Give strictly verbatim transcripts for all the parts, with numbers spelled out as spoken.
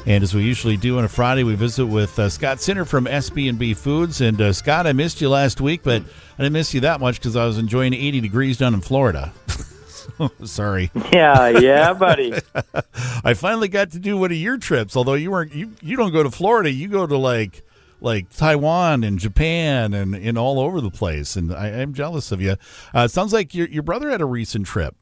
And as we usually do on a Friday, we visit with uh, Scott Sinner from S B and B Foods. And uh, Scott, I missed you last week, but I didn't miss you that much because I was enjoying eighty degrees down in Florida. Sorry. Yeah, yeah, buddy. I finally got to do one of your trips, although you weren't. You, you don't go to Florida. You go to like like Taiwan and Japan and, and all over the place. And I, I'm jealous of you. Uh, it sounds like your your brother had a recent trip.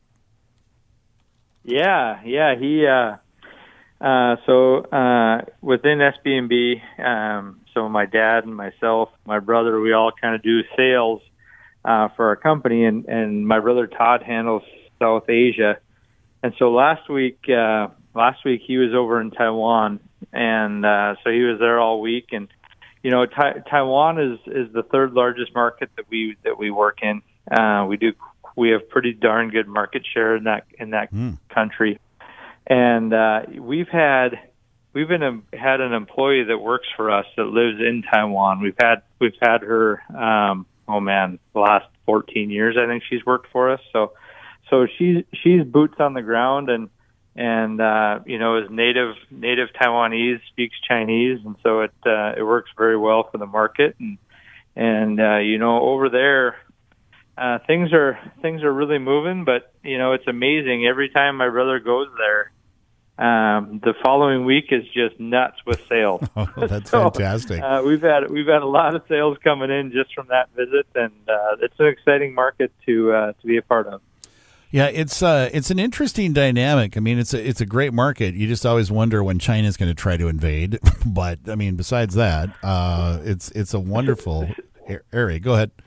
Yeah, yeah. He uh, uh, so uh, within S B and B, um, so my dad and myself, my brother, we all kind of do sales uh, for our company, and, and my brother Todd handles South Asia. And so last week, uh, last week he was over in Taiwan, and uh, so he was there all week. And you know, Ta- Taiwan is is the third largest market that we that we work in. Uh, we do we have pretty darn good market share in that in that mm. country. And uh, we've had we've been a, had an employee that works for us that lives in Taiwan. We've had we've had her. Um, oh man, the last fourteen years I think she's worked for us. So so she's she's boots on the ground and and uh, you know is native native Taiwanese, speaks Chinese, and so it uh, it works very well for the market. And and uh, you know over there. Uh, things are things are really moving, but you know it's amazing. Every time my brother goes there, um, the following week is just nuts with sales. Oh, that's so, fantastic. Uh, we've had we've had a lot of sales coming in just from that visit, and uh, it's an exciting market to uh, to be a part of. Yeah, it's uh, it's an interesting dynamic. I mean, it's a it's a great market. You just always wonder when China's going to try to invade. But I mean, besides that, uh, it's it's a wonderful area. Go ahead.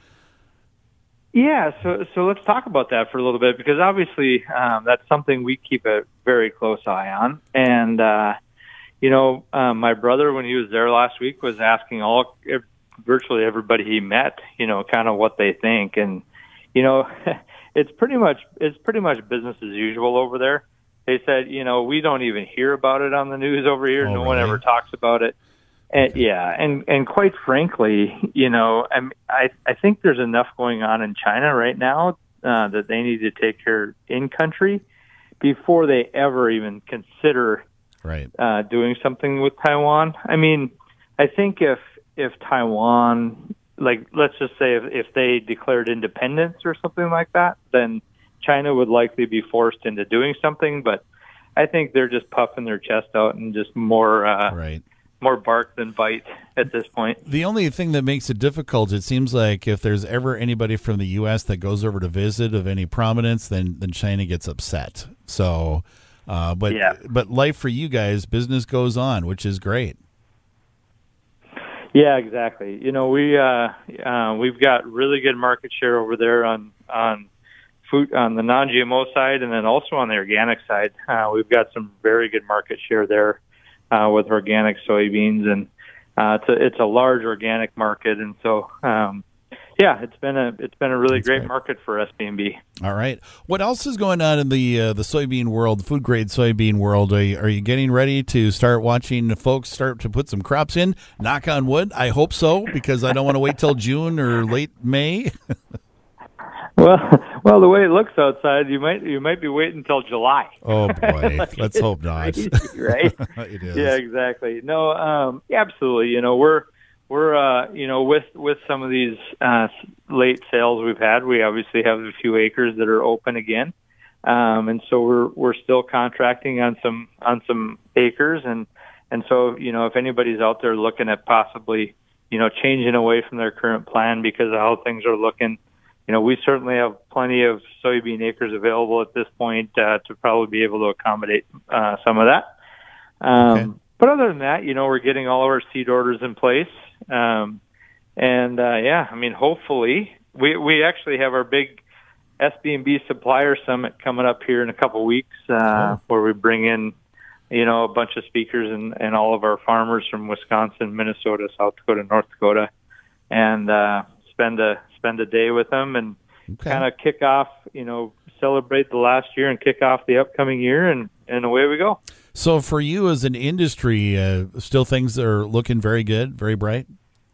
Yeah, so so let's talk about that for a little bit, because obviously um, that's something we keep a very close eye on. And, uh, you know, um, my brother, when he was there last week, was asking all virtually everybody he met, you know, kind of what they think. And, you know, it's pretty much it's pretty much business as usual over there. They said, you know, we don't even hear about it on the news over here. Oh, no really? one ever talks about it. And, yeah, and and quite frankly, you know, I I I think there's enough going on in China right now uh, that they need to take care in country before they ever even consider right uh, doing something with Taiwan. I mean, I think if if Taiwan, like let's just say if, if they declared independence or something like that, then China would likely be forced into doing something. But I think they're just puffing their chest out and just more uh, right. more bark than bite at this point. The only thing that makes it difficult, it seems like if there's ever anybody from the U S that goes over to visit of any prominence, then, then China gets upset. So, uh, but yeah. but life for you guys, business goes on, which is great. Yeah, exactly. You know, we uh, uh, we've got really good market share over there on on food on the non G M O side, and then also on the organic side. Uh, we've got some very good market share there. Uh, with organic soybeans, and uh, it's a it's a large organic market, and so um, yeah, it's been a it's been a really That's great right. market for S B and B. All right, what else is going on in the uh, the soybean world, food grade soybean world? Are you, are you getting ready to start watching the folks start to put some crops in? Knock on wood. I hope so, because I don't want to wait till June or late May. Well, well, the way it looks outside, you might you might be waiting until July. Oh boy, like let's hope not. Crazy, right? It is. Yeah, exactly. No, um, yeah, absolutely. You know, we're we're uh, you know with with some of these uh, late sales we've had, we obviously have a few acres that are open again, um, and so we're we're still contracting on some on some acres, and and so you know if anybody's out there looking at possibly you know changing away from their current plan because of how things are looking. You know, we certainly have plenty of soybean acres available at this point uh, to probably be able to accommodate uh, some of that. Um, okay. But other than that, you know, we're getting all of our seed orders in place. Um, and, uh, yeah, I mean, hopefully, we we actually have our big S B and B Supplier Summit coming up here in a couple weeks uh, oh. where we bring in, you know, a bunch of speakers and, and all of our farmers from Wisconsin, Minnesota, South Dakota, North Dakota, and uh, spend a spend a day with them and okay. kind of kick off, you know, celebrate the last year and kick off the upcoming year, and, and away we go. So for you as an industry, uh, still things are looking very good, very bright?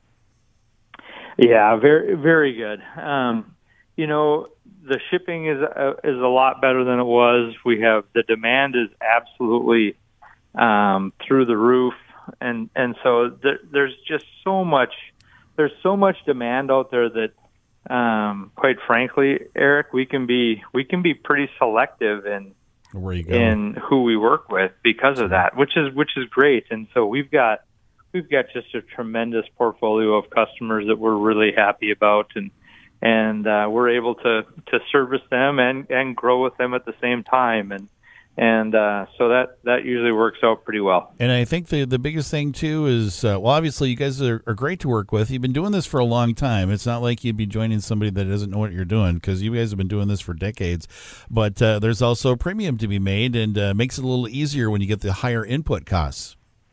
Yeah, very, very good. Um, you know, the shipping is a, is a lot better than it was. We have the demand is absolutely um, through the roof, and and so there, there's just so much there's so much demand out there that, um, quite frankly, Eric, we can be we can be pretty selective in Where you go. in who we work with because of that, which is which is great. And so we've got we've got just a tremendous portfolio of customers that we're really happy about, and and uh, we're able to to service them and and grow with them at the same time. And And uh, so that, that usually works out pretty well. And I think the the biggest thing, too, is, uh, well, obviously you guys are, are great to work with. You've been doing this for a long time. It's not like you'd be joining somebody that doesn't know what you're doing, because you guys have been doing this for decades. But uh, there's also a premium to be made, and uh, makes it a little easier when you get the higher input costs.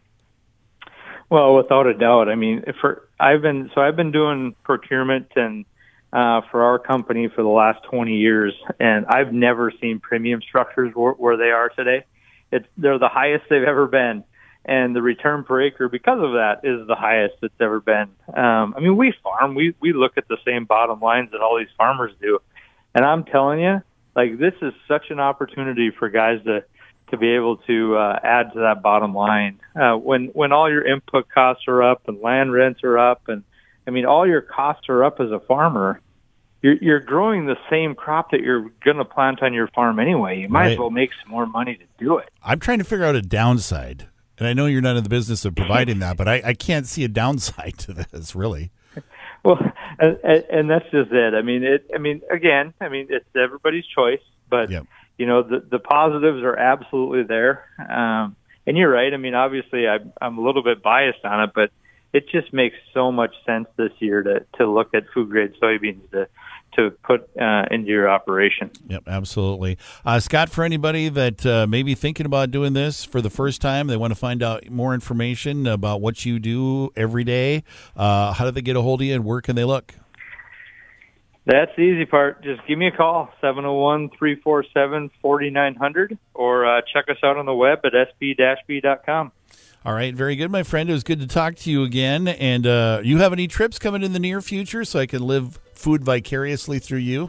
Well, without a doubt. I mean, for I've been so I've been doing procurement and Uh, for our company for the last twenty years, and I've never seen premium structures where, where they are today. It's, they're the highest they've ever been, and the return per acre because of that is the highest it's ever been. Um, I mean, we farm, we, we look at the same bottom lines that all these farmers do, and I'm telling you, like, this is such an opportunity for guys to, to be able to uh, add to that bottom line. Uh, when, when all your input costs are up and land rents are up, and I mean, all your costs are up as a farmer, You're, you're growing the same crop that you're going to plant on your farm anyway. You might Right. as well make some more money to do it. I'm trying to figure out a downside, and I know you're not in the business of providing that, but I, I can't see a downside to this, really. Well, and, and that's just it. I mean, it. I mean, again, I mean, it's everybody's choice, but Yep. you know, the the positives are absolutely there. Um, and you're right. I mean, obviously, I, I'm a little bit biased on it, but it just makes so much sense this year to to look at food grade soybeans to. to put uh, into your operation. Yep, absolutely. Uh, Scott, for anybody that uh, may be thinking about doing this for the first time, they want to find out more information about what you do every day, uh, how do they get a hold of you, and where can they look? That's the easy part. Just give me a call, seven oh one, three four seven, four nine zero zero, or uh, check us out on the web at s b dash b dot com. All right, very good, my friend. It was good to talk to you again. And uh, you have any trips coming in the near future so I can live food vicariously through you?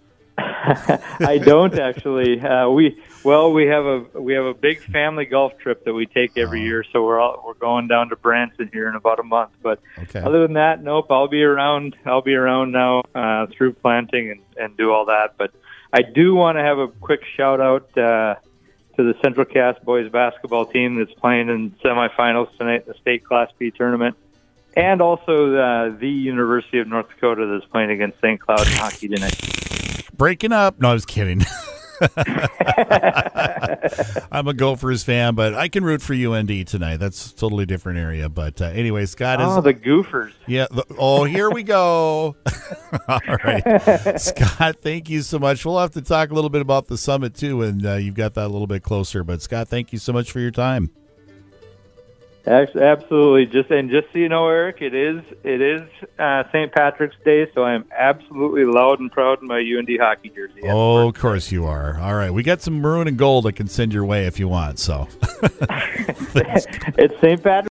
I don't actually. Uh, we well, we have a we have a big family golf trip that we take every Oh. year, so we're all, we're going down to Branson here in about a month. But Okay. other than that, nope. I'll be around. I'll be around now uh, through planting and, and do all that. But I do want to have a quick shout out uh, to the Central Cass boys basketball team that's playing in semifinals tonight in the state Class B tournament. And also uh, the University of North Dakota that's playing against Saint Cloud in hockey tonight. Breaking up. No, I was kidding. I'm a Gophers fan, but I can root for U N D tonight. That's a totally different area. But uh, anyway, Scott is... Oh, the Gophers. Yeah. The, oh, here we go. All right. Scott, thank you so much. We'll have to talk a little bit about the summit, too, and uh, you've got that a little bit closer. But, Scott, thank you so much for your time. Absolutely. Just and just so you know, Eric, it is it is uh, Saint Patrick's Day, so I'm absolutely loud and proud in my U N D hockey jersey. Oh, of course you are. All right. We got some maroon and gold I can send your way if you want. So It's Saint Patrick's